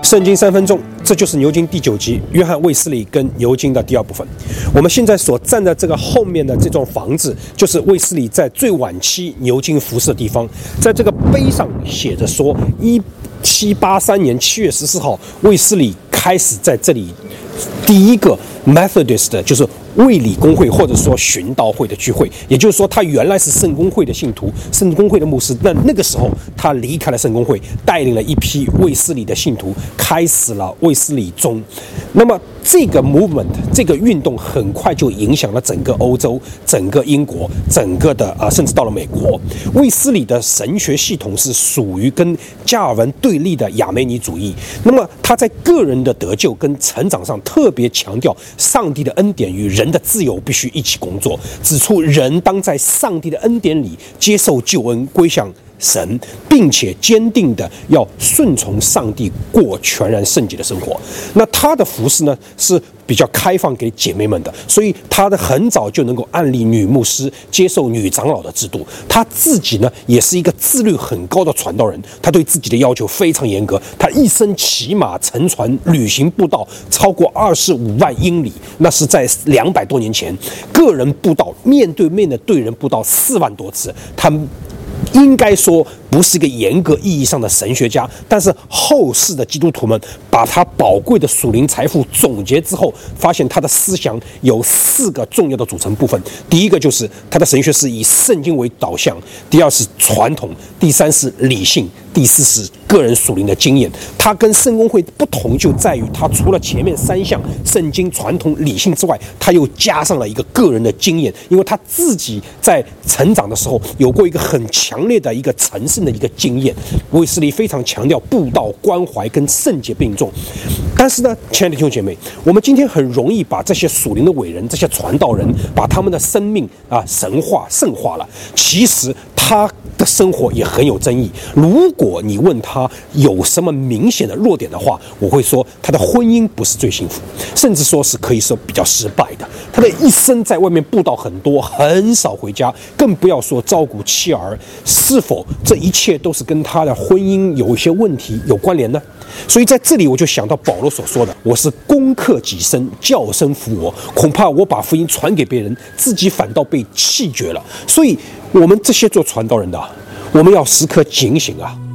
圣经3分钟，这就是牛津第9集，约翰卫斯理跟牛津的第2部分。我们现在所站在这个后面的这幢房子，就是卫斯理在最晚期牛津服侍的地方。在这个碑上写着说，1783年7月14号，卫斯理开始在这里第一个 Methodist 就是卫理公会或者说寻道会的聚会，也就是说他原来是圣公会的信徒，圣公会的牧师。那个时候他离开了圣公会，带领了一批卫斯理的信徒，开始了卫斯理宗。那么这个 movement 这个运动很快就影响了整个欧洲、整个英国、整个的甚至到了美国。卫斯理的神学系统是属于跟加尔文对立的亚梅尼主义。那么他在个人的得救跟成长上特别强调上帝的恩典与人的自由必须一起工作，指出人当在上帝的恩典里接受救恩，归向神，并且坚定的要顺从上帝，过全然圣洁的生活。那他的服事呢是比较开放给姐妹们的，所以他的很早就能够案例女牧师接受女长老的制度。他自己呢也是一个自律很高的传道人，他对自己的要求非常严格。他一生骑马乘船旅行步道超过25万英里，那是在200多年前。个人步道面对面的对人步道4万多次。他应该说不是一个严格意义上的神学家，但是后世的基督徒们把他宝贵的属灵财富总结之后，发现他的思想有4个重要的组成部分。第一个就是他的神学是以圣经为导向，第二是传统，第三是理性，第4是个人属灵的经验。他跟圣公会不同就在于，他除了前面3项圣经、传统、理性之外，他又加上了一个个人的经验，因为他自己在成长的时候有过一个很强烈的一个成圣的一个经验。卫斯理非常强调布道、关怀跟圣洁并重。但是呢，亲爱的弟兄姐妹，我们今天很容易把这些属灵的伟人、这些传道人，把他们的生命神化、圣化了。其实他的生活也很有争议。如果你问他有什么明显的弱点的话，我会说他的婚姻不是最幸福，甚至说是可以说比较失败的。他的一生在外面布道很多，很少回家，更不要说照顾妻儿。是否这一切都是跟他的婚姻有一些问题有关联呢？所以在这里我就想到保罗所说的，我是攻克己身，叫声服我，恐怕我把福音传给别人，自己反倒被弃绝了。所以我们这些做传道人的，我们要时刻警醒啊。